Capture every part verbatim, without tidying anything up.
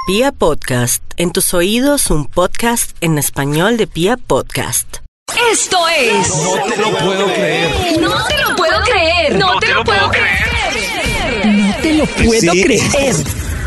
Pia Podcast, en tus oídos un podcast en español de Pia Podcast. Esto es... No te lo puedo creer. No te lo puedo creer. No te lo puedo creer. No te lo puedo Sí. creer.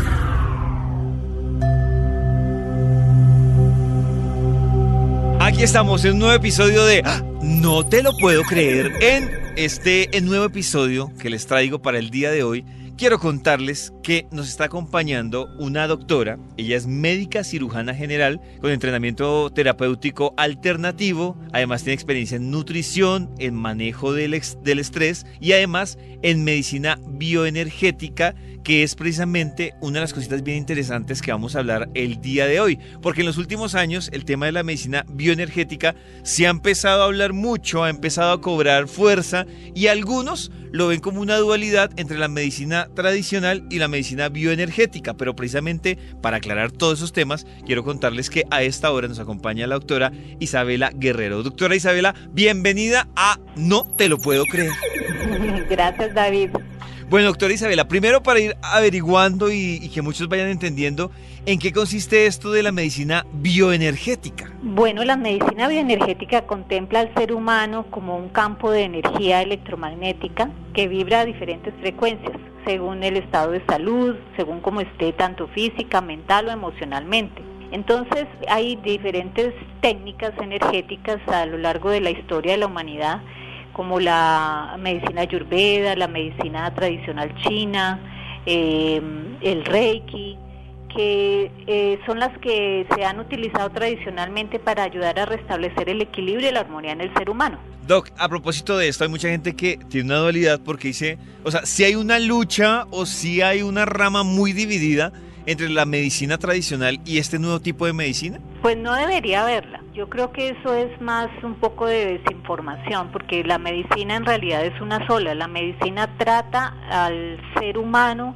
Aquí estamos en un nuevo episodio de ¡Ah! No te lo puedo creer. En este en nuevo episodio que les traigo para el día de hoy, quiero contarles que nos está acompañando una doctora. Ella es médica cirujana general con entrenamiento terapéutico alternativo. Además tiene experiencia en nutrición, en manejo del, ex, del estrés y además en medicina bioenergética, que es precisamente una de las cositas bien interesantes que vamos a hablar el día de hoy. Porque en los últimos años el tema de la medicina bioenergética se ha empezado a hablar mucho, ha empezado a cobrar fuerza y algunos lo ven como una dualidad entre la medicina tradicional y la medicina bioenergética. Pero precisamente para aclarar todos esos temas, quiero contarles que a esta hora nos acompaña la doctora Isabela Guerrero. Doctora Isabela, bienvenida a No te lo puedo creer. Gracias, David. Bueno, doctora Isabela, primero para ir averiguando y, y que muchos vayan entendiendo en qué consiste esto de la medicina bioenergética. Bueno, la medicina bioenergética contempla al ser humano como un campo de energía electromagnética que vibra a diferentes frecuencias, según el estado de salud, según cómo esté tanto física, mental o emocionalmente. Entonces, hay diferentes técnicas energéticas a lo largo de la historia de la humanidad, como la medicina ayurveda, la medicina tradicional china, eh, el reiki, que eh, son las que se han utilizado tradicionalmente para ayudar a restablecer el equilibrio y la armonía en el ser humano. Doc, a propósito de esto, hay mucha gente que tiene una dualidad porque dice, o sea, si hay una lucha o si hay una rama muy dividida entre la medicina tradicional y este nuevo tipo de medicina. Pues no debería haberla. Yo creo que eso es más un poco de desinformación, porque la medicina en realidad es una sola. La medicina trata al ser humano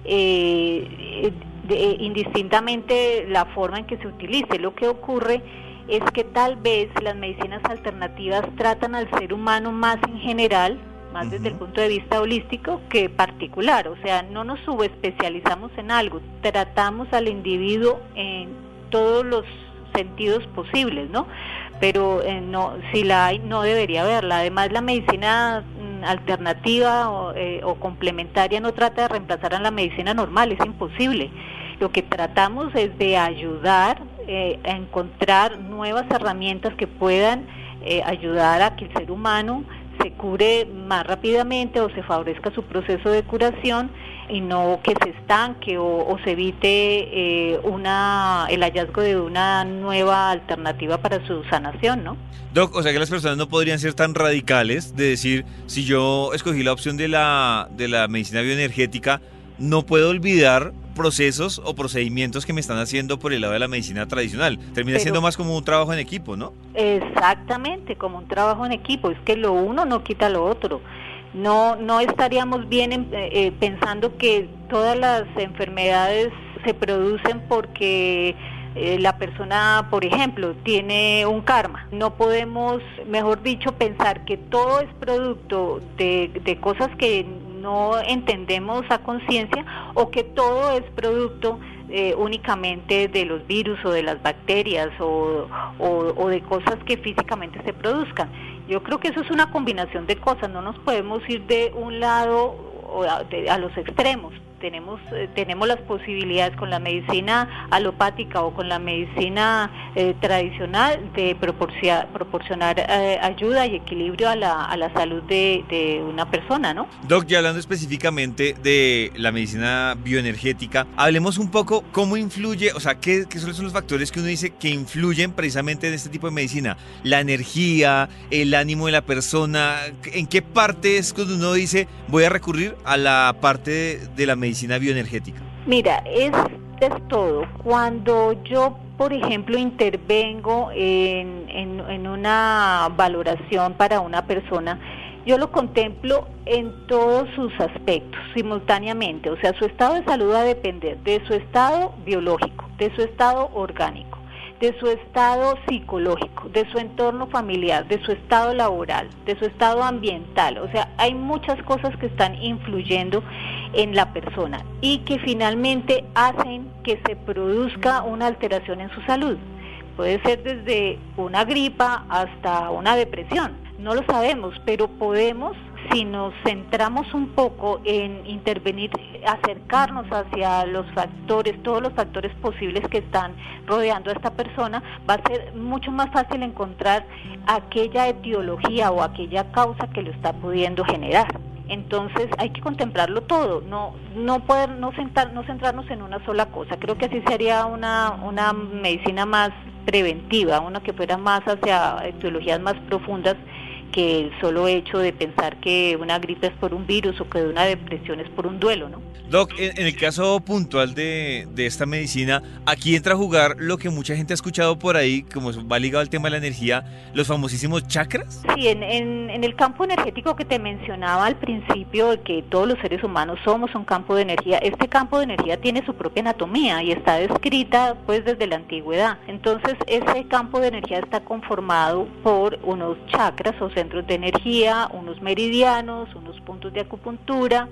eh, de, indistintamente la forma en que se utilice. Lo que ocurre es que tal vez las medicinas alternativas tratan al ser humano más en general, más uh-huh. desde el punto de vista holístico que particular. O sea, no nos subespecializamos en algo, tratamos al individuo en todos los sentidos posibles, ¿no? Pero eh, no, si la hay, no debería haberla. Además, la medicina mm, alternativa o, eh, o complementaria no trata de reemplazar a la medicina normal, es imposible. Lo que tratamos es de ayudar eh, a encontrar nuevas herramientas que puedan eh, ayudar a que el ser humano se cure más rápidamente o se favorezca su proceso de curación y no que se estanque o, o se evite eh, una el hallazgo de una nueva alternativa para su sanación, ¿no? Doc, o sea que las personas no podrían ser tan radicales de decir, si yo escogí la opción de la, de la medicina bioenergética, no puedo olvidar procesos o procedimientos que me están haciendo por el lado de la medicina tradicional. Termina Pero, siendo más como un trabajo en equipo, ¿no? Exactamente, como un trabajo en equipo. Es que lo uno no quita lo otro. No, no estaríamos bien en, eh, pensando que todas las enfermedades se producen porque eh, la persona, por ejemplo, tiene un karma. No podemos, mejor dicho, pensar que todo es producto de, de cosas que no entendemos a conciencia o que todo es producto eh, únicamente de los virus o de las bacterias o, o, o de cosas que físicamente se produzcan. Yo creo que eso es una combinación de cosas, no nos podemos ir de un lado o a, de, a los extremos. Tenemos eh, tenemos las posibilidades con la medicina alopática o con la medicina eh, tradicional de proporcionar, proporcionar eh, ayuda y equilibrio a la, a la salud de, de una persona, ¿no? Doc, ya hablando específicamente de la medicina bioenergética, hablemos un poco cómo influye, o sea, qué, qué son los factores que uno dice que influyen precisamente en este tipo de medicina. La energía, el ánimo de la persona, ¿en qué parte es cuando uno dice voy a recurrir a la parte de, de la medicina? medicina bioenergética? Mira, es, es todo. Cuando yo, por ejemplo, intervengo en, en, en una valoración para una persona, yo lo contemplo en todos sus aspectos simultáneamente. O sea, su estado de salud va a depender de su estado biológico, de su estado orgánico, de su estado psicológico, de su entorno familiar, de su estado laboral, de su estado ambiental. O sea, hay muchas cosas que están influyendo en la persona y que finalmente hacen que se produzca una alteración en su salud. Puede ser desde una gripa hasta una depresión, no lo sabemos, pero podemos, si nos centramos un poco en intervenir, acercarnos hacia los factores, todos los factores posibles que están rodeando a esta persona, va a ser mucho más fácil encontrar aquella etiología o aquella causa que lo está pudiendo generar. Entonces hay que contemplarlo todo, no no poder no sentar, no centrarnos en una sola cosa. Creo que así sería una una medicina más preventiva, una que fuera más hacia etiologías más profundas que el solo hecho de pensar que una gripe es por un virus o que una depresión es por un duelo, ¿no? Doc, en, en el caso puntual de, de esta medicina, aquí entra a jugar lo que mucha gente ha escuchado por ahí, como va ligado al tema de la energía, los famosísimos chakras. Sí, en, en, en el campo energético que te mencionaba al principio, que todos los seres humanos somos un campo de energía, este campo de energía tiene su propia anatomía y está descrita pues desde la antigüedad. Entonces ese campo de energía está conformado por unos chakras o centros de energía, unos meridianos, unos puntos de acupuntura,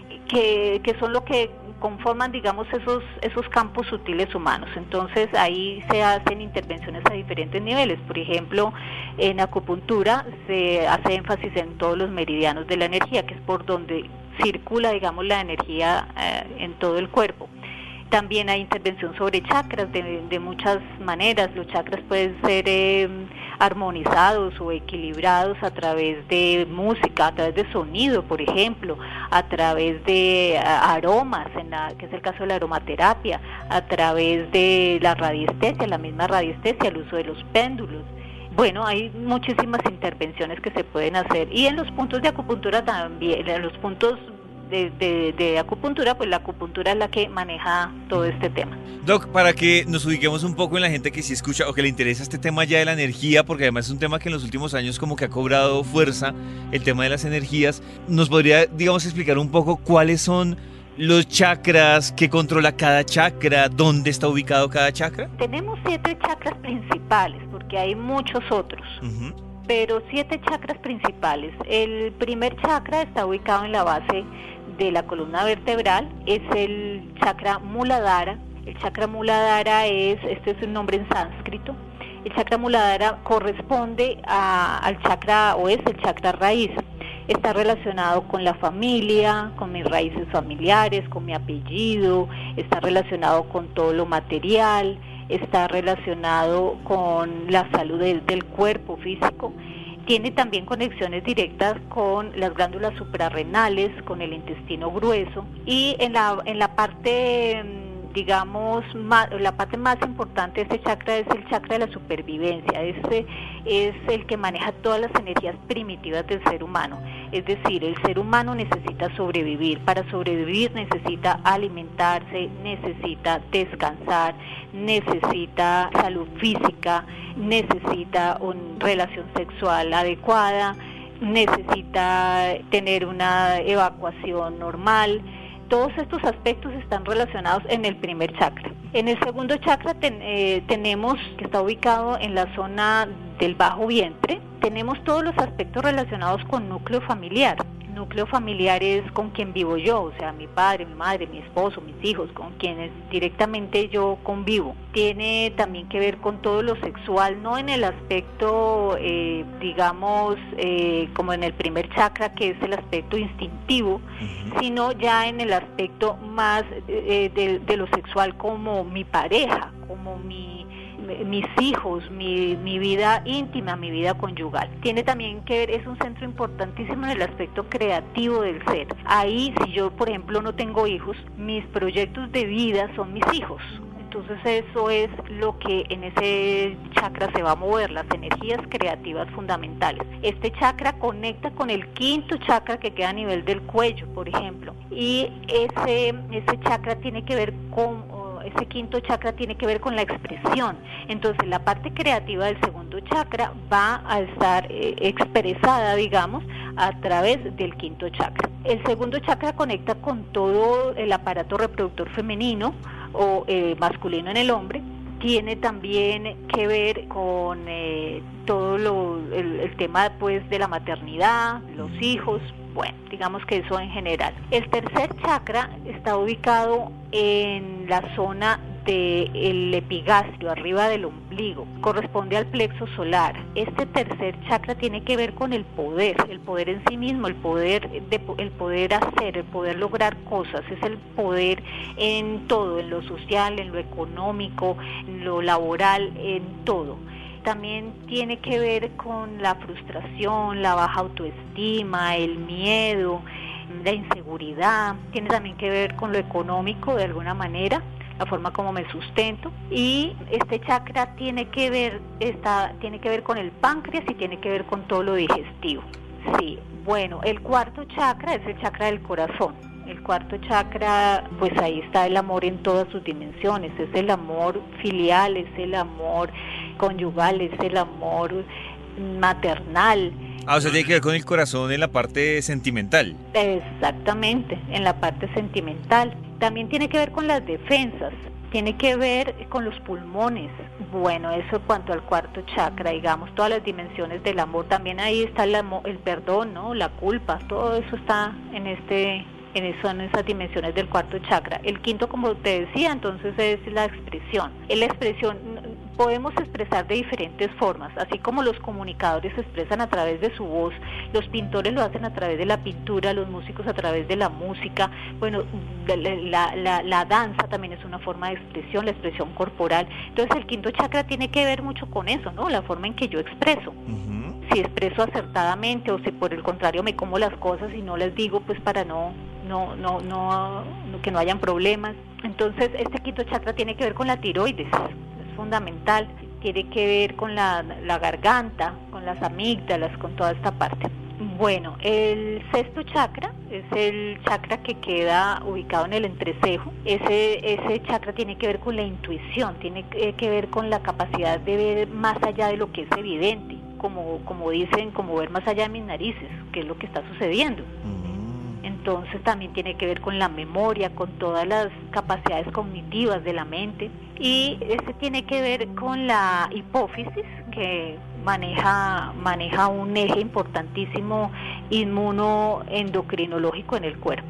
que, que son lo que conforman, digamos, esos esos campos sutiles humanos. Entonces ahí se hacen intervenciones a diferentes niveles. Por ejemplo, en acupuntura se hace énfasis en todos los meridianos de la energía, que es por donde circula, digamos, la energía eh, en todo el cuerpo. También hay intervención sobre chakras de, de muchas maneras. Los chakras pueden ser eh, armonizados o equilibrados a través de música, a través de sonido, por ejemplo, a través de uh, aromas, en la, que es el caso de la aromaterapia, a través de la radiestesia, la misma radiestesia, el uso de los péndulos. Bueno, hay muchísimas intervenciones que se pueden hacer. Y en los puntos de acupuntura también, en los puntos De, de, de acupuntura, pues la acupuntura es la que maneja todo este tema. Doc, para que nos ubiquemos un poco en la gente que sí escucha o que le interesa este tema ya de la energía, porque además es un tema que en los últimos años como que ha cobrado fuerza, el tema de las energías, ¿nos podría, digamos, explicar un poco cuáles son los chakras, qué controla cada chakra, dónde está ubicado cada chakra? Tenemos siete chakras principales, porque hay muchos otros. Uh-huh. Pero siete chakras principales. El primer chakra está ubicado en la base de la columna vertebral, es el chakra Muladhara. El chakra Muladhara es, este es un nombre en sánscrito, el chakra Muladhara corresponde a, al chakra, o es el chakra raíz. Está relacionado con la familia, con mis raíces familiares, con mi apellido, está relacionado con todo lo material, está relacionado con la salud del, del cuerpo físico. Tiene también conexiones directas con las glándulas suprarrenales, con el intestino grueso, y en la en la parte, digamos, más, la parte más importante de este chakra es el chakra de la supervivencia. Este es el que maneja todas las energías primitivas del ser humano. Es decir, el ser humano necesita sobrevivir. Para sobrevivir necesita alimentarse, necesita descansar, necesita salud física, necesita una relación sexual adecuada, necesita tener una evacuación normal. Todos estos aspectos están relacionados en el primer chakra. En el segundo chakra ten, eh, tenemos, que está ubicado en la zona del bajo vientre, tenemos todos los aspectos relacionados con núcleo familiar. Núcleo familiar es con quien vivo yo, o sea, mi padre, mi madre, mi esposo, mis hijos, con quienes directamente yo convivo. Tiene también que ver con todo lo sexual, no en el aspecto, eh, digamos, eh, como en el primer chakra, que es el aspecto instintivo, uh-huh. sino ya en el aspecto más eh, de, de lo sexual, como mi pareja, como mi mis hijos, mi, mi vida íntima, mi vida conyugal. Tiene también que ver, es un centro importantísimo en el aspecto creativo del ser. Ahí, si yo, por ejemplo, no tengo hijos, mis proyectos de vida son mis hijos. Entonces eso es lo que en ese chakra se va a mover, las energías creativas fundamentales. Este chakra conecta con el quinto chakra que queda a nivel del cuello, por ejemplo. Y ese, ese chakra tiene que ver con... Ese quinto chakra tiene que ver con la expresión. Entonces la parte creativa del segundo chakra va a estar eh, expresada, digamos, a través del quinto chakra. El segundo chakra conecta con todo el aparato reproductor femenino o eh, masculino en el hombre. Tiene también que ver con eh, todo lo, el, el tema pues de la maternidad, los hijos, Bueno, digamos que eso en general. El tercer chakra está ubicado en la zona del epigastrio, arriba del ombligo, corresponde al plexo solar. Este tercer chakra tiene que ver con el poder, el poder en sí mismo, el poder, de, el poder hacer, el poder lograr cosas, es el poder en todo, en lo social, en lo económico, en lo laboral, en todo. También tiene que ver con la frustración, la baja autoestima, el miedo, la inseguridad, tiene también que ver con lo económico de alguna manera, la forma como me sustento, y este chakra tiene que ver está, tiene que ver con el páncreas y tiene que ver con todo lo digestivo. Sí, bueno, el cuarto chakra es el chakra del corazón. El cuarto chakra, pues ahí está el amor en todas sus dimensiones, es el amor filial, es el amor conyugal, es el amor maternal. Ah, o sea, tiene que ver con el corazón en la parte sentimental. Exactamente, en la parte sentimental. También tiene que ver con las defensas, tiene que ver con los pulmones. Bueno, eso en cuanto al cuarto chakra, digamos, todas las dimensiones del amor. También ahí está el, amor, el perdón, ¿no? La culpa, todo eso está en este... en eso, en esas dimensiones del cuarto chakra. El quinto, como te decía, entonces es la expresión. En la expresión podemos expresar de diferentes formas, así como los comunicadores se expresan a través de su voz, los pintores lo hacen a través de la pintura, los músicos a través de la música. Bueno, la, la, la danza también es una forma de expresión, la expresión corporal. Entonces el quinto chakra tiene que ver mucho con eso, ¿no? La forma en que yo expreso. Uh-huh. Si expreso acertadamente o si por el contrario me como las cosas y no las digo, pues para no No, no, no, que no hayan problemas. Entonces este quinto chakra tiene que ver con la tiroides, es fundamental, tiene que ver con la, la garganta, con las amígdalas, con toda esta parte. Bueno, el sexto chakra es el chakra que queda ubicado en el entrecejo. Ese, ese chakra tiene que ver con la intuición, tiene que ver con la capacidad de ver más allá de lo que es evidente, como, como dicen, como ver más allá de mis narices, que es lo que está sucediendo. Entonces también tiene que ver con la memoria, con todas las capacidades cognitivas de la mente, y ese tiene que ver con la hipófisis, que maneja, maneja un eje importantísimo inmunoendocrinológico en el cuerpo.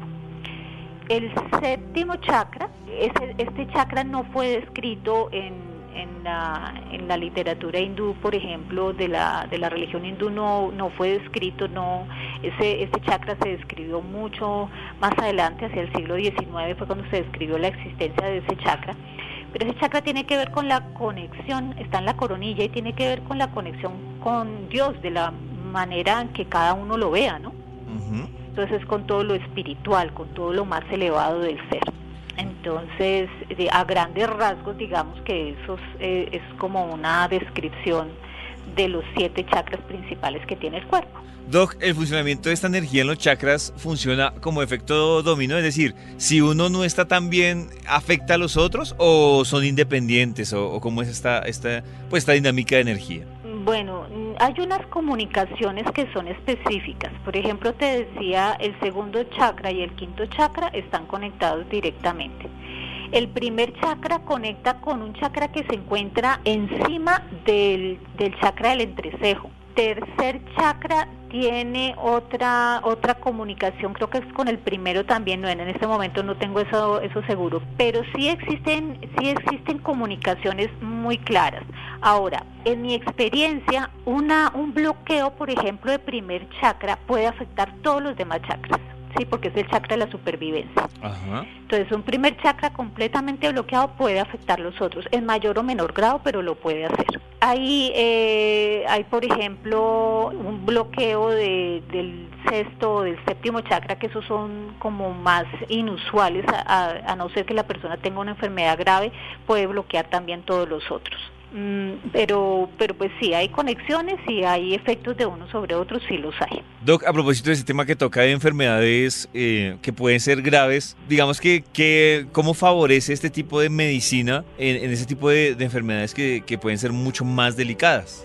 El séptimo chakra, ese, este chakra no fue descrito en En la, en la literatura hindú, por ejemplo, de la de la religión hindú, no no fue descrito, no ese ese chakra se describió mucho más adelante, hacia el siglo diecinueve fue cuando se describió la existencia de ese chakra. Pero ese chakra tiene que ver con la conexión, está en la coronilla y tiene que ver con la conexión con Dios, de la manera en que cada uno lo vea, ¿no? Uh-huh. Entonces, con todo lo espiritual, con todo lo más elevado del ser. Entonces, de, a grandes rasgos, digamos que eso es, eh, es como una descripción de los siete chakras principales que tiene el cuerpo. Doc, ¿el funcionamiento de esta energía en los chakras funciona como efecto dominó? Es decir, si uno no está tan bien, ¿afecta a los otros o son independientes? ¿O, o cómo es esta, esta, pues, esta dinámica de energía? Bueno, hay unas comunicaciones que son específicas. Por ejemplo, te decía, el segundo chakra y el quinto chakra están conectados directamente. El primer chakra conecta con un chakra que se encuentra encima del, del chakra del entrecejo. Tercer chakra tiene otra otra comunicación, creo que es con el primero también, no, en este momento no tengo eso eso seguro, pero sí existen sí existen comunicaciones muy claras. Ahora, en mi experiencia, una un bloqueo, por ejemplo, de primer chakra puede afectar todos los demás chakras. Sí, porque es el chakra de la supervivencia. Ajá. Entonces, un primer chakra completamente bloqueado puede afectar los otros, en mayor o menor grado, pero lo puede hacer. Hay, eh, hay por ejemplo, un bloqueo de, del sexto o del séptimo chakra, que esos son como más inusuales, a, a, a no ser que la persona tenga una enfermedad grave, puede bloquear también todos los otros. Mm, pero pero pues sí hay conexiones y hay efectos de uno sobre otros, sí los hay. Doc, a propósito de ese tema que toca de enfermedades eh, que pueden ser graves, digamos que, que ¿cómo favorece este tipo de medicina en, en ese tipo de, de enfermedades que, que pueden ser mucho más delicadas?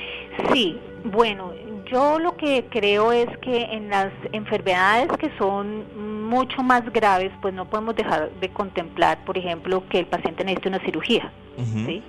Sí, bueno, yo lo que creo es que en las enfermedades que son mucho más graves, pues no podemos dejar de contemplar, por ejemplo, que el paciente necesite una cirugía, uh-huh. ¿sí?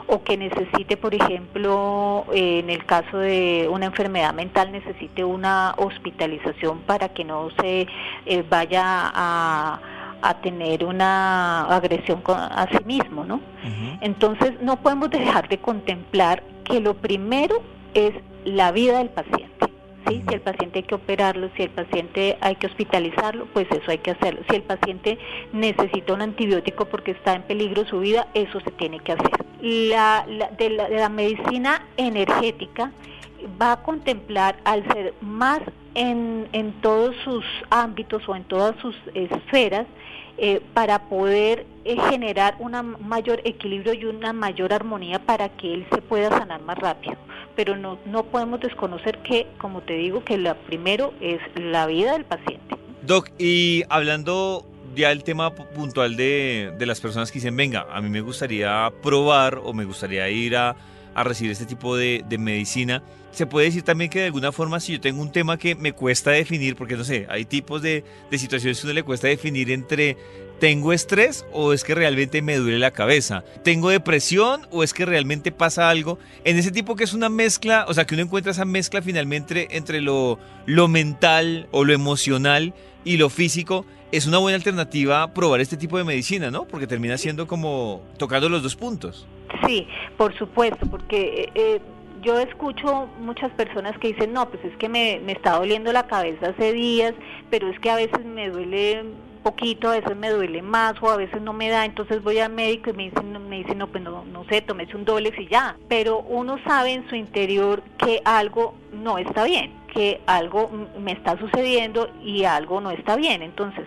o que necesite, por ejemplo, eh, en el caso de una enfermedad mental, necesite una hospitalización para que no se eh, vaya a, a tener una agresión con, a sí mismo, ¿no? Uh-huh. Entonces no podemos dejar de contemplar que lo primero es la vida del paciente. ¿Sí? Si el paciente hay que operarlo, si el paciente hay que hospitalizarlo, pues eso hay que hacerlo. Si el paciente necesita un antibiótico porque está en peligro su vida, eso se tiene que hacer. La, la, de, la, de la medicina energética va a contemplar, al ser más en, en todos sus ámbitos o en todas sus esferas, eh, para poder eh, generar un mayor equilibrio y una mayor armonía para que él se pueda sanar más rápido. Pero no, no podemos desconocer que, como te digo, que lo primero es la vida del paciente. Doc, y hablando ya del tema puntual de, de las personas que dicen, venga, a mí me gustaría probar o me gustaría ir a, a recibir este tipo de, de medicina, se puede decir también que de alguna forma si yo tengo un tema que me cuesta definir, porque no sé, hay tipos de, de situaciones que uno le cuesta definir entre ¿tengo estrés o es que realmente me duele la cabeza? ¿Tengo depresión o es que realmente pasa algo? En ese tipo que es una mezcla, o sea, que uno encuentra esa mezcla finalmente entre lo, lo mental o lo emocional y lo físico, es una buena alternativa probar este tipo de medicina, ¿no? Porque termina siendo como tocando los dos puntos. Sí, por supuesto, porque eh, yo escucho muchas personas que dicen, no, pues es que me, me está doliendo la cabeza hace días, pero es que a veces me duele poquito, a veces me duele más o a veces no me da, entonces voy al médico y me dicen, me dicen no, pues no, no sé, tómese un Dolex y ya, pero uno sabe en su interior que algo no está bien, que algo me está sucediendo y algo no está bien, entonces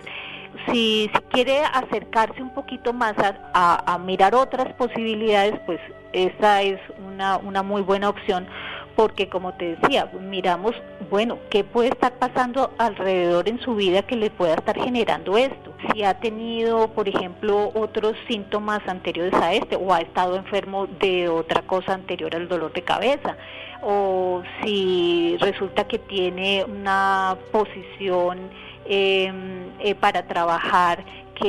si, si quiere acercarse un poquito más a, a, a mirar otras posibilidades, pues esa es una, una muy buena opción, porque como te decía, miramos, bueno, ¿qué puede estar pasando alrededor en su vida que le pueda estar generando esto? Si ha tenido, por ejemplo, otros síntomas anteriores a este, o ha estado enfermo de otra cosa anterior al dolor de cabeza, o si resulta que tiene una posición eh, eh, para trabajar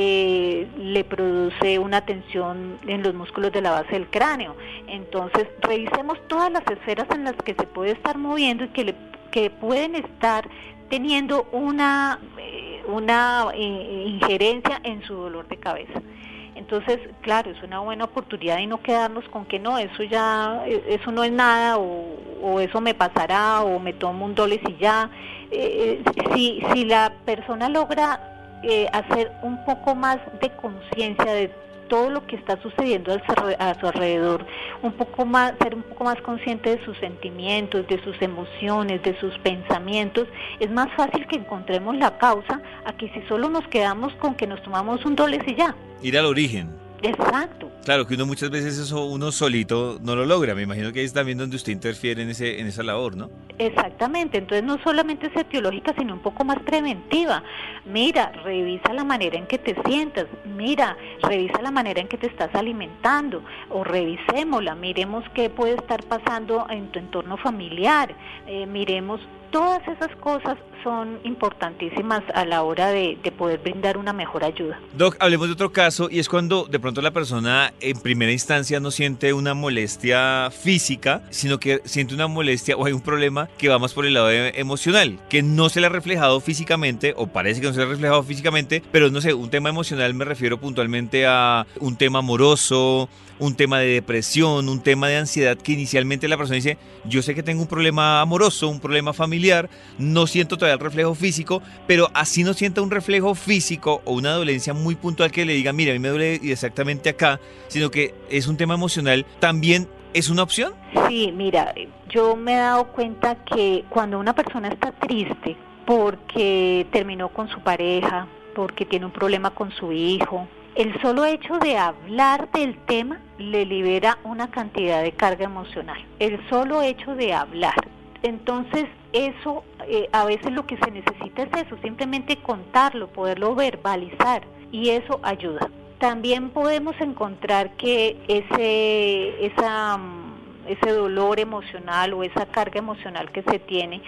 que le produce una tensión en los músculos de la base del cráneo. Entonces, revisemos todas las esferas en las que se puede estar moviendo y que, le, que pueden estar teniendo una, eh, una eh, injerencia en su dolor de cabeza. Entonces, claro, es una buena oportunidad y no quedarnos con que no, eso ya, eso no es nada, o, o eso me pasará, o me tomo un Dolex y ya. Eh, si, si la persona logra Eh, hacer un poco más de conciencia de todo lo que está sucediendo a su alrededor, un poco más, ser un poco más consciente de sus sentimientos, de sus emociones, de sus pensamientos, es más fácil que encontremos la causa a que si solo nos quedamos con que nos tomamos un Dolex y ya. Ir al origen. Exacto. Claro que uno muchas veces eso uno solito no lo logra, me imagino que es también donde usted interfiere en ese en esa labor, ¿no? Exactamente, entonces no solamente es etiológica, sino un poco más preventiva. Mira, revisa la manera en que te sientas, mira, revisa la manera en que te estás alimentando, o revisémosla, miremos qué puede estar pasando en tu entorno familiar, eh, miremos, todas esas cosas son importantísimas a la hora de, de poder brindar una mejor ayuda. Doc, hablemos de otro caso, y es cuando de pronto la persona en primera instancia no siente una molestia física, sino que siente una molestia o hay un problema que va más por el lado de, emocional, que no se le ha reflejado físicamente, o parece que no se le ha reflejado físicamente, pero no sé, un tema emocional me refiero puntualmente a un tema amoroso, un tema de depresión, un tema de ansiedad, que inicialmente la persona dice, yo sé que tengo un problema amoroso, un problema familiar, no siento todavía el reflejo físico, pero así no sienta un reflejo físico o una dolencia muy puntual que le diga, mira, a mí me duele exactamente acá, sino que es un tema emocional, ¿también es una opción? Sí, mira, yo me he dado cuenta que cuando una persona está triste porque terminó con su pareja, porque tiene un problema con su hijo, el solo hecho de hablar del tema le libera una cantidad de carga emocional. El solo hecho de hablar. Entonces, eso, eh, a veces lo que se necesita es eso, simplemente contarlo, poderlo verbalizar, y eso ayuda. También podemos encontrar que ese, esa, ese dolor emocional o esa carga emocional que se tiene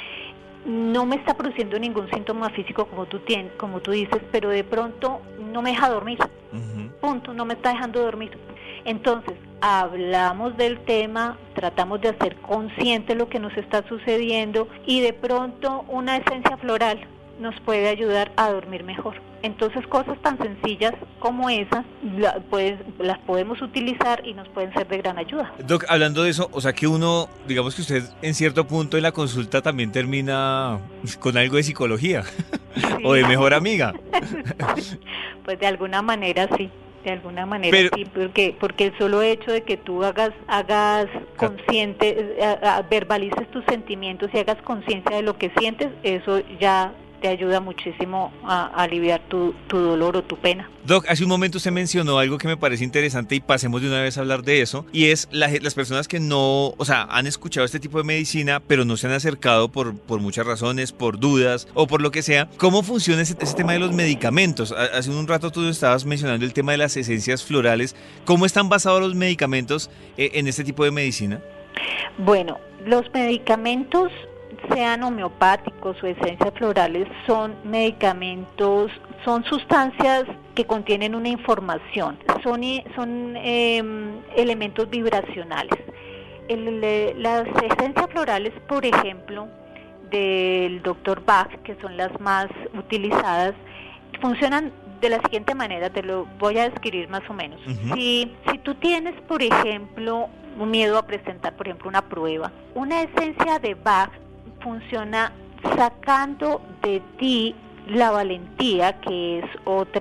no me está produciendo ningún síntoma físico como tú tienes, como tú dices, pero de pronto no me deja dormir. Uh-huh. Punto, no me está dejando dormir. Entonces, hablamos del tema, tratamos de hacer consciente lo que nos está sucediendo y de pronto una esencia floral nos puede ayudar a dormir mejor. Entonces, cosas tan sencillas como esas la, pues, las podemos utilizar y nos pueden ser de gran ayuda. Doc, hablando de eso, o sea que uno, digamos que usted en cierto punto en la consulta también termina con algo de psicología, sí. O de mejor amiga. Pues de alguna manera sí. De alguna manera Pero, sí, porque porque el solo hecho de que tú hagas hagas consciente, a, a, verbalices tus sentimientos y hagas conciencia de lo que sientes, eso ya te ayuda muchísimo a, a aliviar tu, tu dolor o tu pena. Doc, hace un momento usted mencionó algo que me parece interesante y pasemos de una vez a hablar de eso, y es la, las personas que no, o sea, han escuchado este tipo de medicina, pero no se han acercado por, por muchas razones, por dudas o por lo que sea. ¿Cómo funciona ese, ese tema de los medicamentos? Hace un rato tú estabas mencionando el tema de las esencias florales. ¿Cómo están basados los medicamentos eh, en este tipo de medicina? Bueno, los medicamentos, sean homeopáticos o esencias florales, son medicamentos, son sustancias que contienen una información, son, son eh, elementos vibracionales. El, las esencias florales, por ejemplo, del doctor Bach, que son las más utilizadas, funcionan de la siguiente manera, te lo voy a describir más o menos. Uh-huh. Si, si tú tienes, por ejemplo, un miedo a presentar, por ejemplo, una prueba, una esencia de Bach funciona sacando de ti la valentía, que es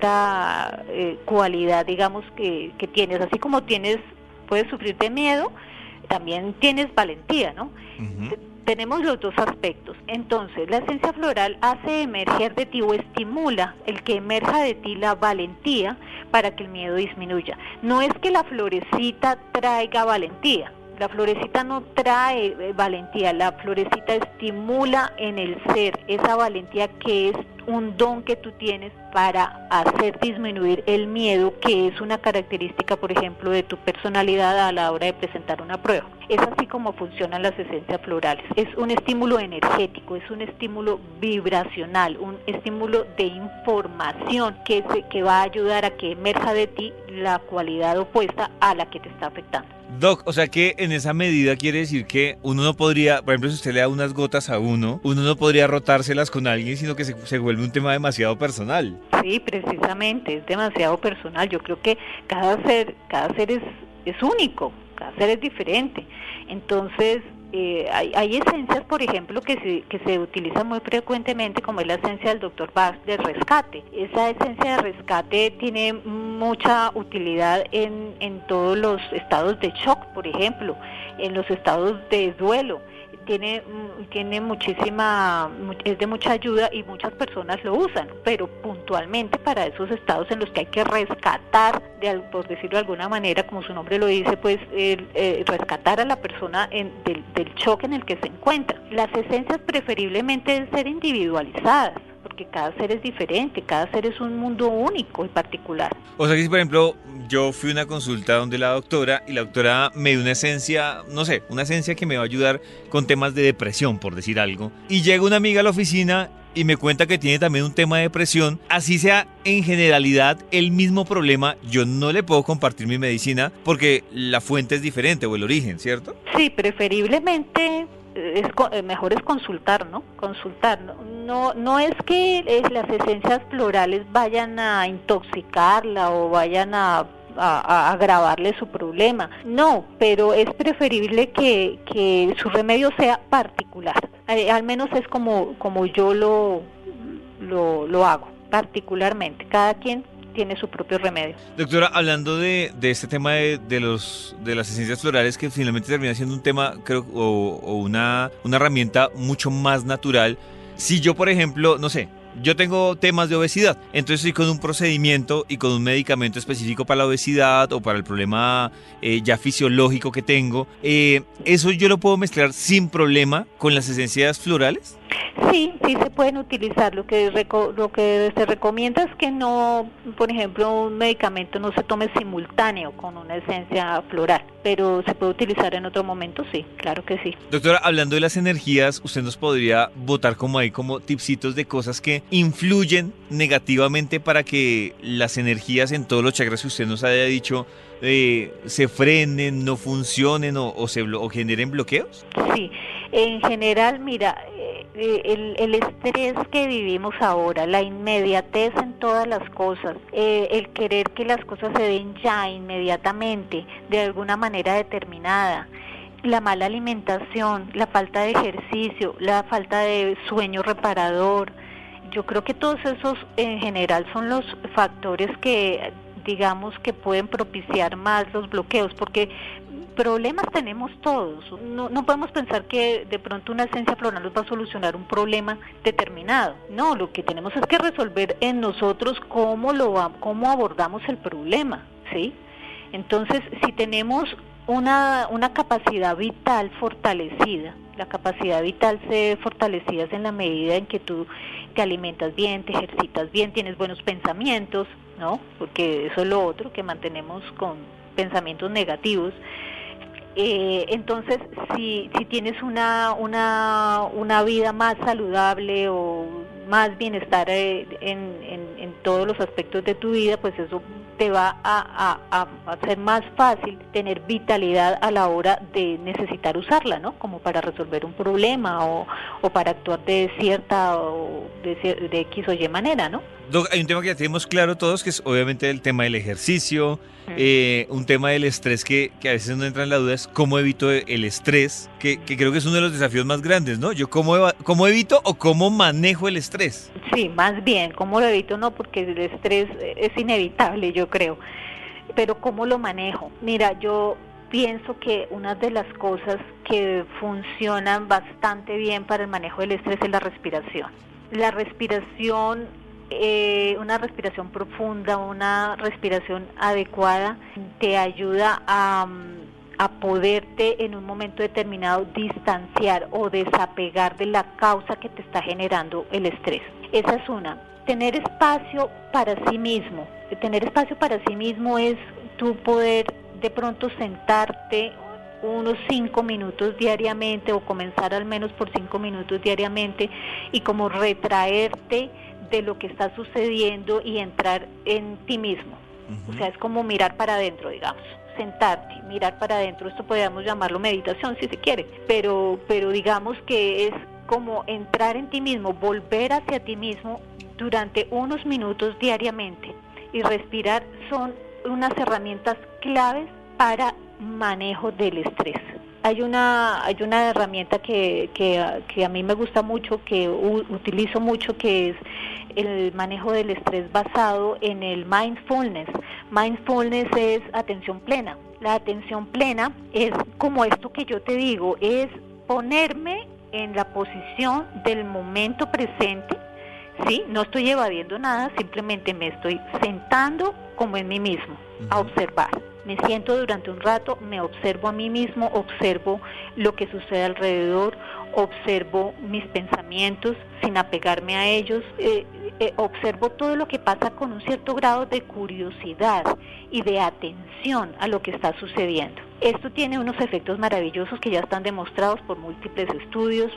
otra eh, cualidad, digamos, que, que tienes. Así como tienes, puedes sufrir de miedo, también tienes valentía, ¿no? Uh-huh. Tenemos los dos aspectos. Entonces, la esencia floral hace emerger de ti o estimula el que emerja de ti la valentía para que el miedo disminuya. No es que la florecita traiga valentía. La florecita no trae eh, valentía, la florecita estimula en el ser esa valentía, que es un don que tú tienes para hacer disminuir el miedo, que es una característica, por ejemplo, de tu personalidad a la hora de presentar una prueba. Es así como funcionan las esencias florales. Es un estímulo energético, es un estímulo vibracional, un estímulo de información que, se, que va a ayudar a que emerja de ti la cualidad opuesta a la que te está afectando. Doc, o sea que en esa medida quiere decir que uno no podría, por ejemplo, si usted le da unas gotas a uno, uno no podría rotárselas con alguien, sino que se, se vuelve un tema demasiado personal. Sí, precisamente, es demasiado personal. Yo creo que cada ser, cada ser es, es único, cada ser es diferente. Entonces, eh, hay, hay esencias, por ejemplo, que se, que se utilizan muy frecuentemente, como es la esencia del doctor Bach de rescate. Esa esencia de rescate tiene mucha utilidad en, en todos los estados de shock, por ejemplo, en los estados de duelo. Tiene, tiene muchísima, es de mucha ayuda y muchas personas lo usan, pero puntualmente para esos estados en los que hay que rescatar, de, por decirlo de alguna manera, como su nombre lo dice, pues eh, eh, rescatar a la persona en, del, del shock en el que se encuentra. Las esencias preferiblemente deben ser individualizadas, porque cada ser es diferente, cada ser es un mundo único y particular. O sea que si, por ejemplo, yo fui a una consulta donde la doctora, y la doctora me dio una esencia, no sé, una esencia que me va a ayudar con temas de depresión, por decir algo, y llega una amiga a la oficina y me cuenta que tiene también un tema de depresión, así sea en generalidad el mismo problema, yo no le puedo compartir mi medicina porque la fuente es diferente o el origen, ¿cierto? Sí, preferiblemente es mejor es consultar, ¿no? Consultar. No, no, no es que las esencias florales vayan a intoxicarla o vayan a A, a agravarle su problema, no, pero es preferible que, que su remedio sea particular, eh, al menos es como, como yo lo, lo, lo hago, particularmente, cada quien tiene su propio remedio. Doctora, hablando de, de este tema de, de los de las esencias florales, que finalmente termina siendo un tema, creo, o, o una, una herramienta mucho más natural, si yo, por ejemplo, no sé, yo tengo temas de obesidad, entonces estoy con un procedimiento y con un medicamento específico para la obesidad o para el problema eh, ya fisiológico que tengo, eh, ¿eso yo lo puedo mezclar sin problema con las esencias florales? Sí, sí se pueden utilizar. Lo que reco- lo que se recomienda es que no, por ejemplo, un medicamento no se tome simultáneo con una esencia floral, pero se puede utilizar en otro momento, sí, claro que sí. Doctora, hablando de las energías, ¿usted nos podría botar como ahí como tipsitos de cosas que influyen negativamente para que las energías en todos los chakras que usted nos haya dicho eh, se frenen, no funcionen o, o, se, blo- o generen bloqueos? Sí, en general, mira, eh, el, el estrés que vivimos ahora, la inmediatez en todas las cosas, eh, el querer que las cosas se den ya, inmediatamente, de alguna manera determinada, la mala alimentación, la falta de ejercicio, la falta de sueño reparador, yo creo que todos esos en general son los factores que, digamos, que pueden propiciar más los bloqueos, porque problemas tenemos todos. No, no podemos pensar que de pronto una esencia floral nos va a solucionar un problema determinado. No, lo que tenemos es que resolver en nosotros cómo lo va- cómo abordamos el problema, ¿sí? Entonces, si tenemos una una capacidad vital fortalecida, la capacidad vital se fortalecida en la medida en que tú te alimentas bien, te ejercitas bien, tienes buenos pensamientos, ¿no? Porque eso es lo otro, que mantenemos con pensamientos negativos. Eh, entonces, si si tienes una una una vida más saludable o más bienestar eh, en, en, en todos los aspectos de tu vida, pues eso te va a, a, a hacer más fácil tener vitalidad a la hora de necesitar usarla, ¿no? Como para resolver un problema o, o para actuar de cierta o de, cier- de X o Y manera, ¿no? Doc, hay un tema que ya tenemos claro todos, que es obviamente el tema del ejercicio, eh, un tema del estrés que, que a veces no entra en la duda, es cómo evito el estrés, que, que creo que es uno de los desafíos más grandes, ¿no? Yo cómo, eva- cómo evito o cómo manejo el estrés. Sí, más bien, ¿cómo lo evito? No, porque el estrés es inevitable, yo creo. Pero ¿cómo lo manejo? Mira, yo pienso que una de las cosas que funcionan bastante bien para el manejo del estrés es la respiración. La respiración, eh, una respiración profunda, una respiración adecuada, te ayuda a, a poderte en un momento determinado distanciar o desapegar de la causa que te está generando el estrés. Esa es una. Tener espacio para sí mismo. Tener espacio para sí mismo es tú poder de pronto sentarte unos cinco minutos diariamente o comenzar al menos por cinco minutos diariamente y como retraerte de lo que está sucediendo y entrar en ti mismo. Uh-huh. O sea, es como mirar para adentro, digamos, sentarte, mirar para adentro. Esto podríamos llamarlo meditación si se quiere, pero, pero digamos que es como entrar en ti mismo, volver hacia ti mismo durante unos minutos diariamente y respirar son unas herramientas claves para manejo del estrés. Hay una hay una herramienta que, que, que a mí me gusta mucho, que u, utilizo mucho, que es el manejo del estrés basado en el mindfulness. Mindfulness es atención plena. La atención plena es como esto que yo te digo, es ponerme en la posición del momento presente, ¿sí? No estoy evadiendo nada, simplemente me estoy sentando como en mí mismo, uh-huh. a observar. Me siento durante un rato, me observo a mí mismo, observo lo que sucede alrededor, observo mis pensamientos sin apegarme a ellos, eh, eh, observo todo lo que pasa con un cierto grado de curiosidad y de atención a lo que está sucediendo. Esto tiene unos efectos maravillosos que ya están demostrados por múltiples estudios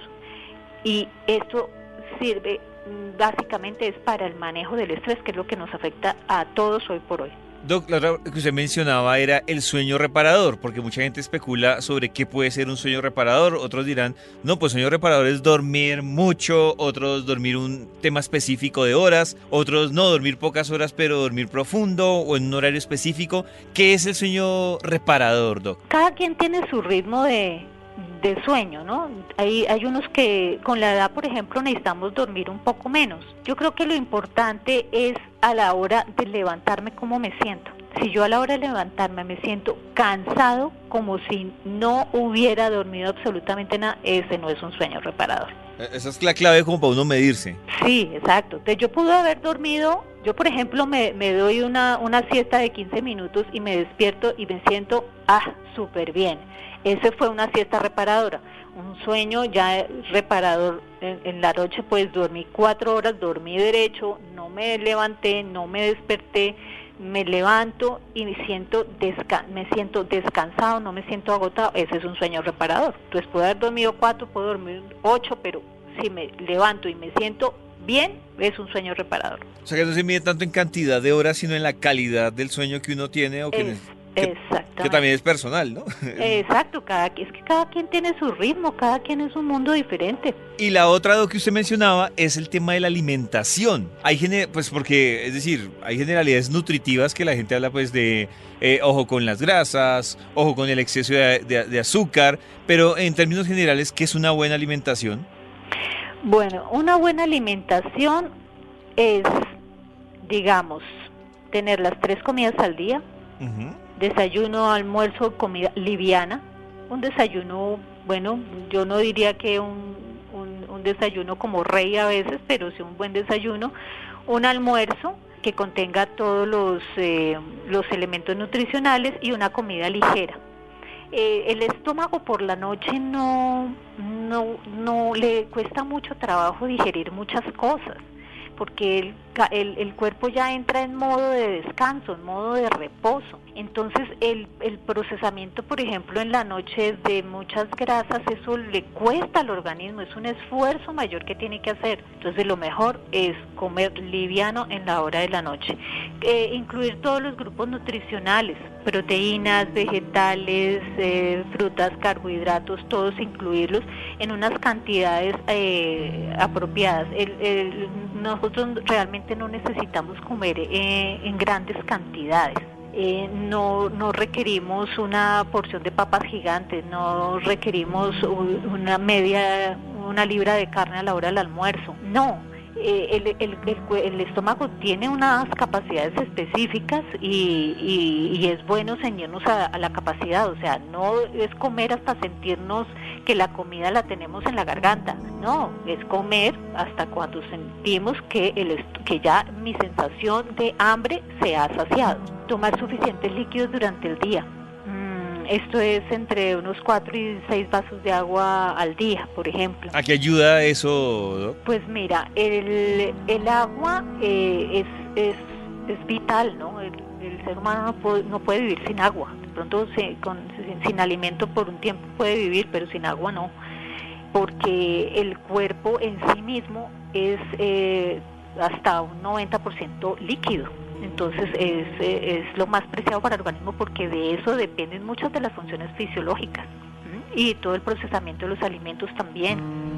y esto sirve básicamente es para el manejo del estrés, que es lo que nos afecta a todos hoy por hoy. Doc, la otra que usted mencionaba era el sueño reparador, porque mucha gente especula sobre qué puede ser un sueño reparador. Otros dirán, no, pues sueño reparador es dormir mucho, otros dormir un tema específico de horas, otros no, dormir pocas horas pero dormir profundo o en un horario específico. ¿Qué es el sueño reparador, Doc? Cada quien tiene su ritmo de, de sueño, ¿no? Hay, hay unos que con la edad, por ejemplo, necesitamos dormir un poco menos. Yo creo que lo importante es a la hora de levantarme cómo me siento. Si yo a la hora de levantarme me siento cansado, como si no hubiera dormido absolutamente nada, ese no es un sueño reparador. Esa es la clave como para uno medirse. Sí, exacto. Entonces yo pude haber dormido, yo por ejemplo me, me doy una, una siesta de quince minutos y me despierto y me siento, ah, súper bien. Ese fue una siesta reparadora. Un sueño ya reparador en, en la noche, pues dormí cuatro horas, dormí derecho, no me levanté, no me desperté, me levanto y me siento, desca- me siento descansado, no me siento agotado. Ese es un sueño reparador. Entonces puedo haber dormido cuatro, puedo dormir ocho, pero si me levanto y me siento bien, es un sueño reparador. O sea que no se mide tanto en cantidad de horas, sino en la calidad del sueño que uno tiene o que es, necesita. Que, Exactamente. que también es personal, ¿no? Exacto, cada, es que cada quien tiene su ritmo, cada quien es un mundo diferente. Y la otra do que usted mencionaba es el tema de la alimentación. Hay gener- pues porque, es decir, hay generalidades nutritivas que la gente habla pues de eh, ojo con las grasas, ojo con el exceso de, de- de azúcar, pero en términos generales, ¿qué es una buena alimentación? Bueno, una buena alimentación es, digamos, tener las tres comidas al día, Ujú. desayuno, almuerzo, comida liviana, un desayuno, bueno, yo no diría que un, un, un desayuno como rey a veces, pero sí un buen desayuno, un almuerzo que contenga todos los, eh, los elementos nutricionales y una comida ligera. Eh, el estómago por la noche no, no, no le cuesta mucho trabajo digerir muchas cosas, porque el, ca- el, el cuerpo ya entra en modo de descanso, en modo de reposo. Entonces el, el procesamiento, por ejemplo, en la noche de muchas grasas, eso le cuesta al organismo, es un esfuerzo mayor que tiene que hacer. Entonces lo mejor es comer liviano en la hora de la noche. Eh, incluir todos los grupos nutricionales, proteínas, vegetales, eh, frutas, carbohidratos, todos incluirlos en unas cantidades eh, apropiadas. El, el, nosotros realmente no necesitamos comer eh, en grandes cantidades. Eh, no, no requerimos una porción de papas gigantes, no requerimos u- una media, una libra de carne a la hora del almuerzo, no. Eh, el, el, el, cue- el estómago tiene unas capacidades específicas y, y, y es bueno ceñirnos a, a la capacidad, o sea, no es comer hasta sentirnos que la comida la tenemos en la garganta, no, es comer hasta cuando sentimos que, el est- que ya mi sensación de hambre se ha saciado. Tomar suficientes líquidos durante el día. Mm, esto es entre unos cuatro y seis vasos de agua al día, por ejemplo. ¿A qué ayuda eso, Doc? Pues mira, el, el agua eh, es, es, es vital, ¿no? El, el ser humano no puede, no puede vivir sin agua. De pronto se, con, sin, sin alimento por un tiempo puede vivir, pero sin agua no. Porque el cuerpo en sí mismo es eh, hasta un noventa por ciento líquido. Entonces es, eh, es lo más preciado para el organismo porque de eso dependen muchas de las funciones fisiológicas. ¿m? Y todo el procesamiento de los alimentos también.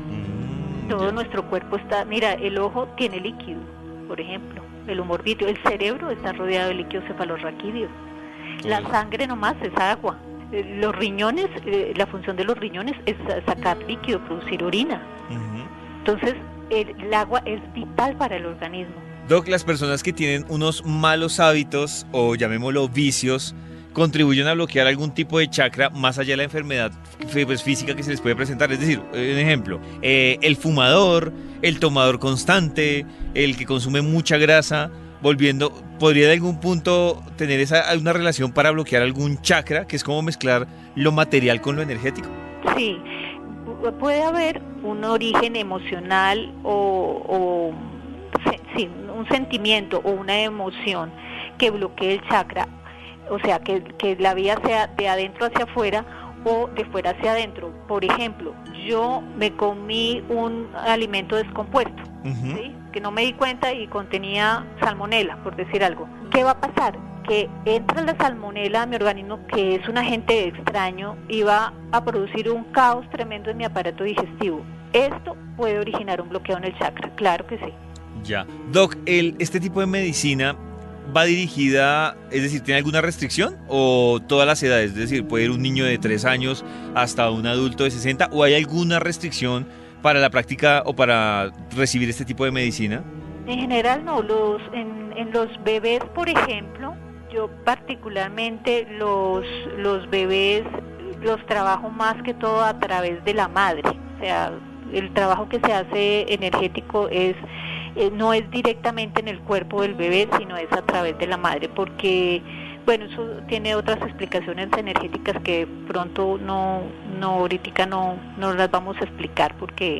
Mm, Todo ya. nuestro cuerpo está, mira, el ojo tiene líquido, por ejemplo, el humor vítreo, el cerebro está rodeado de líquido cefalorraquídeo, la Uy. sangre nomás es agua, eh, los riñones, eh, la función de los riñones es sacar líquido, producir orina, Ujú. entonces el, el agua es vital para el organismo. Doc, las personas que tienen unos malos hábitos o llamémoslo vicios, contribuyen a bloquear algún tipo de chakra más allá de la enfermedad f- pues, física que se les puede presentar. Es decir, eh, un ejemplo, eh, el fumador, el tomador constante, el que consume mucha grasa, volviendo, podría de algún punto tener esa una relación para bloquear algún chakra, que es como mezclar lo material con lo energético. Sí, pu- puede haber un origen emocional o, o se- sí, un sentimiento o una emoción que bloquee el chakra, o sea, que, que la vía sea de adentro hacia afuera o de fuera hacia adentro. Por ejemplo, yo me comí un alimento descompuesto, Ujú. ¿sí? Que no me di cuenta y contenía salmonela, por decir algo. ¿Qué va a pasar? Que entra la salmonela a mi organismo, que es un agente extraño, y va a producir un caos tremendo en mi aparato digestivo. Esto puede originar un bloqueo en el chakra, claro que sí. Ya. Doc, el, ¿este tipo de medicina va dirigida, es decir, tiene alguna restricción o todas las edades? Es decir, puede ir un niño de tres años hasta un adulto de sesenta, o hay alguna restricción para la práctica o para recibir este tipo de medicina? En general no, los, en, en los bebés, por ejemplo, yo particularmente los, los bebés los trabajo más que todo a través de la madre, o sea, el trabajo que se hace energético es eh, no es directamente en el cuerpo del bebé, sino es a través de la madre, porque bueno, eso tiene otras explicaciones energéticas que pronto no, no ahorita no, no las vamos a explicar porque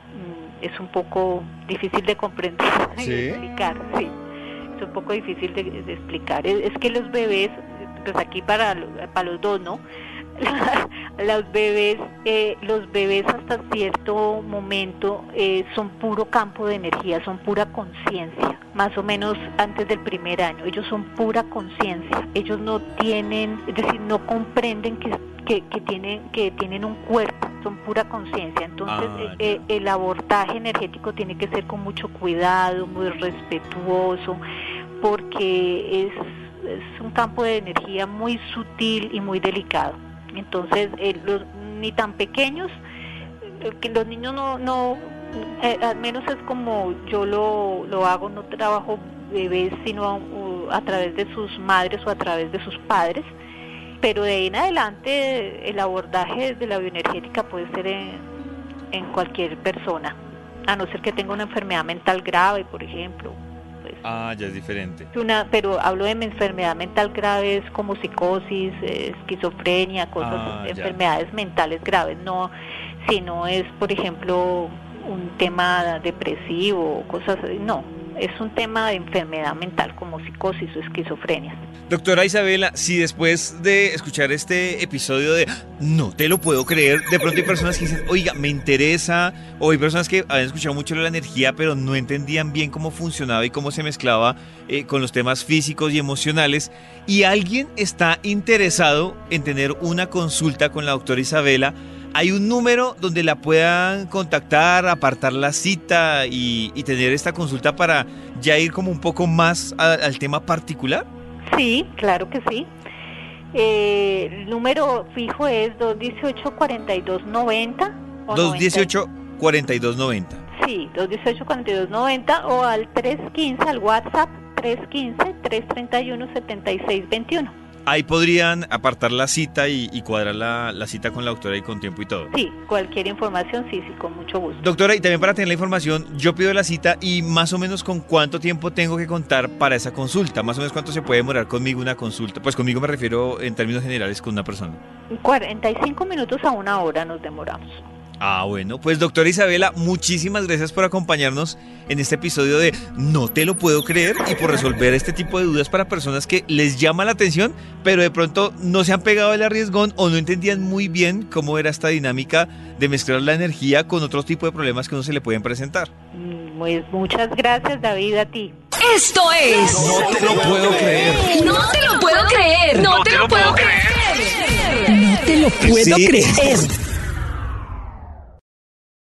mm, es un poco difícil de comprender y ¿Sí? de explicar, sí, es un poco difícil de, de explicar. Es, es que los bebés, pues aquí para, para los dos, ¿no? los bebés eh, los bebés hasta cierto momento eh, son puro campo de energía, son pura conciencia, más o menos antes del primer año. Ellos son pura conciencia, ellos no tienen, es decir, no comprenden que, que, que, tienen, que tienen un cuerpo, son pura conciencia. Entonces ah, eh, el abordaje energético tiene que ser con mucho cuidado, muy respetuoso, porque es, es un campo de energía muy sutil y muy delicado. Entonces eh, los ni tan pequeños, eh, que los niños no... no Eh, al menos es como yo lo, lo hago, no trabajo bebés sino uh, a través de sus madres o a través de sus padres, pero de ahí en adelante el abordaje de la bioenergética puede ser en, en cualquier persona, a no ser que tenga una enfermedad mental grave, por ejemplo. Pues, ah, ya es diferente. Una, pero hablo de enfermedad mental grave es como psicosis, eh, esquizofrenia, cosas, ah, enfermedades mentales graves, no, si no es, por ejemplo, un tema depresivo, cosas así, no, es un tema de enfermedad mental como psicosis o esquizofrenia. Doctora Isabela, si después de escuchar este episodio de no te lo puedo creer, de pronto hay personas que dicen, oiga, me interesa, o hay personas que habían escuchado mucho de la energía pero no entendían bien cómo funcionaba y cómo se mezclaba eh, con los temas físicos y emocionales, y alguien está interesado en tener una consulta con la doctora Isabela, ¿hay un número donde la puedan contactar, apartar la cita y, y tener esta consulta para ya ir como un poco más a, al tema particular? Sí, claro que sí. Eh, el número fijo es dos dieciocho, cuarenta y dos noventa. dos dieciocho, cuarenta y dos noventa. Sí, dos dieciocho, cuarenta y dos noventa o al tres quince, al WhatsApp tres quince, tres treinta y uno, setenta y seis veintiuno. Ahí podrían apartar la cita y, y cuadrar la, la cita con la doctora y con tiempo y todo. Sí, cualquier información, sí, sí, con mucho gusto. Doctora, y también para tener la información, yo pido la cita y más o menos con cuánto tiempo tengo que contar para esa consulta, más o menos cuánto se puede demorar conmigo una consulta. Pues conmigo me refiero en términos generales con una persona. cuarenta y cinco minutos a una hora nos demoramos. Ah, bueno, pues doctora Isabela, muchísimas gracias por acompañarnos en este episodio de No te lo puedo creer y por resolver este tipo de dudas para personas que les llama la atención, pero de pronto no se han pegado el arriesgón o no entendían muy bien cómo era esta dinámica de mezclar la energía con otro tipo de problemas que a uno se le pueden presentar. Muy, muchas gracias, David, a ti. Esto es... No te lo puedo creer. No te lo puedo creer. No te lo puedo creer. No te lo puedo creer.